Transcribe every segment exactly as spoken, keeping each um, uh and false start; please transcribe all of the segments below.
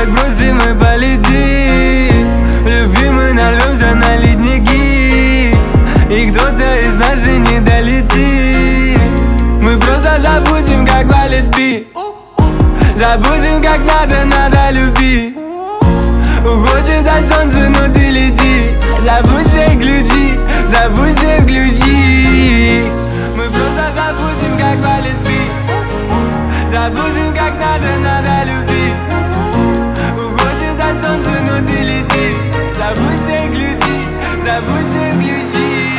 так бросим и полетим. В любви мы нарвемся на ледники, и кто-то из нас же не долетит. Мы просто забудем, как валит бит, забудем, как надо, надо любить. Уходит от солнца, но ты лети. Забудь все ключи, забудь все ключи. Мы просто забудем, как валит бит, забудем, как надо, надо любить. Уходит от солнца, но ты лети. Забудь все ключи, забудь все ключи.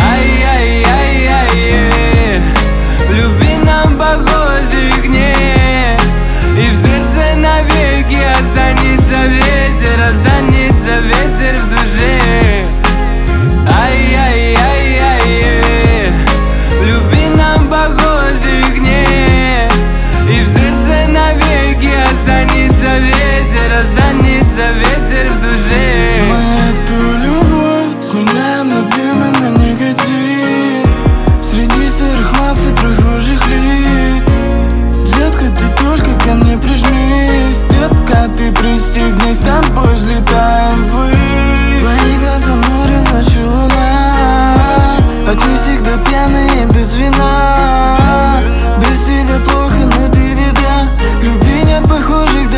Ай-яй-яй-яй, в любви нам похожих нет, и в сердце навеки останется ветер, останется ветер в душе. Ай-яй-яй-яй, в любви нам похожих нет, и в сердце навеки останется ветер, останется ветер в душе. Мы эту любовь сменяем на дым и на негатив среди серых масс и прохожих лиц. Детка, ты только ко мне прижмись, детка, ты пристегнись, с тобой взлетаем ввысь. Твои глаза море, ночью луна, от них всегда пьяные без вина. Без тебя плохо, но ты беда, в любви нет похожих